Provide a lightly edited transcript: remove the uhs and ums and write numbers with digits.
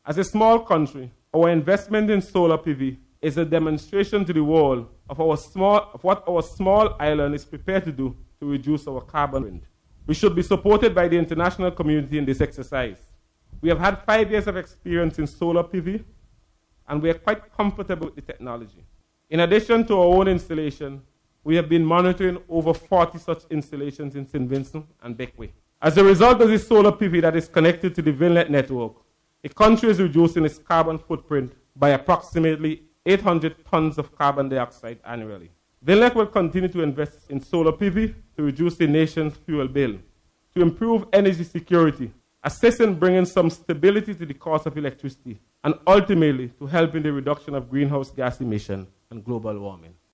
As a small country, our investment in solar PV is a demonstration to the world of what our small island is prepared to do to reduce our carbon footprint. We should be supported by the international community in this exercise. We have had 5 years of experience in solar PV, and we are quite comfortable with the technology. In addition to our own installation, we have been monitoring over 40 such installations in St. Vincent and Bequia. As a result of this solar PV that is connected to the VinLet network, the country is reducing its carbon footprint by approximately 800 tons of carbon dioxide annually. VinLet will continue to invest in solar PV to reduce the nation's fuel bill, to improve energy security, assist in bringing some stability to the cost of electricity, and ultimately to help in the reduction of greenhouse gas emissions and global warming.